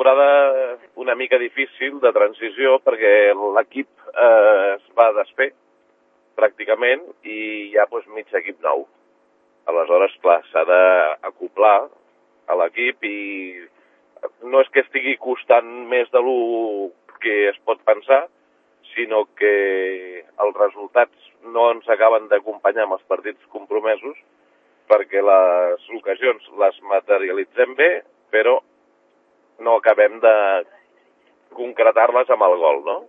temporada una mica difícil de transició perquè l'equip es va desfer pràcticament i hi ha mig equip nou. Aleshores, clar, s'ha d'acoplar a l'equip i no és que estigui costant més de lo que es pot pensar, sinó que els resultats no ens acaben d'acompanyar amb els partits compromesos perquè les ocasions les materialitzem bé, però no acabem de concretar-les amb el gol, no?